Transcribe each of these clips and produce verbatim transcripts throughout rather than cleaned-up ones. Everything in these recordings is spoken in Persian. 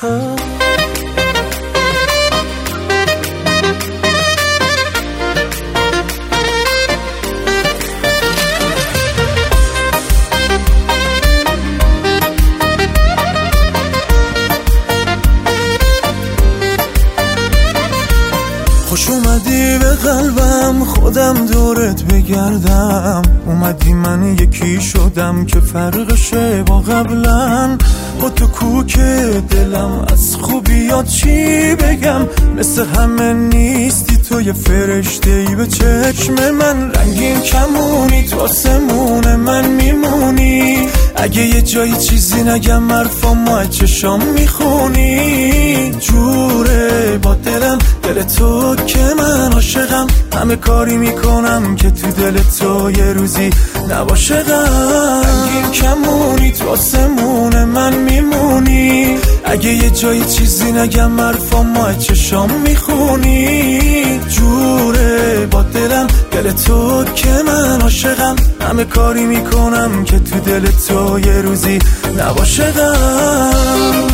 خوش اومدی به قلبم، خودم دورت بگردم. اومدی من یکی شدم که فرقشه با قبلا. با تو کوک دلم از خوبیات چی بگم. مثل همه نیستی تو یه فرشته ای به چشم من. رنگین کمونی تو آسمون من میمونی. اگه یه جایی چیزی نگم حرفامو چشام میخونی. جوره با دلم دل تو که من عاشقم. همه کاری میکنم که تو دل تو یه روزی نباشه غم. رنگین کمونی تو آسمون من میمونی. اگه یه جایی چیزی نگم حرفامو چشام میخونی. جوره با دلم دل تو که من عاشقم. همه کاری میکنم که تو دل تو یه روزی نباشه غم.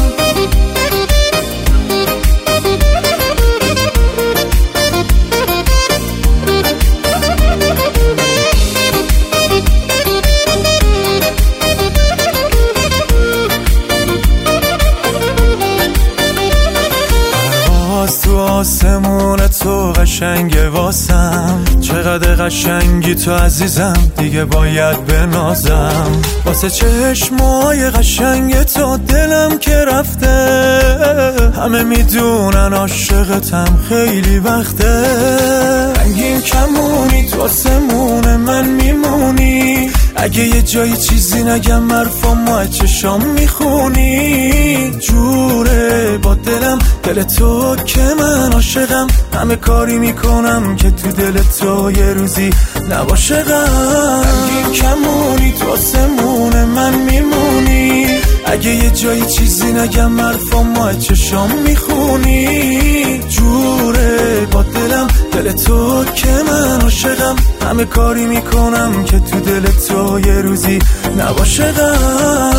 تو آسمون تو قشنگه واسم. چقدر قشنگی تو عزیزم، دیگه باید بنازم. واسه چشمای قشنگ تو دلم که رفته. همه میدونن عاشقتم خیلی وقته. رنگین کمونی تو آسمون من میمونی. اگه یه جایی چیزی نگم حرفامو چشام میخونی. جوره با دلم دل تو که من عاشقم. همه کاری میکنم که تو دل تو یه روزی نباشه غم. رنگین کمونی تو آسمون من میمونی. اگه یه جایی چیزی نگم حرفامو چشام میخونی. جوره با دلم دل تو که من عاشقم. همه کاری میکنم که تو دل تو یه روزی نباشه غم.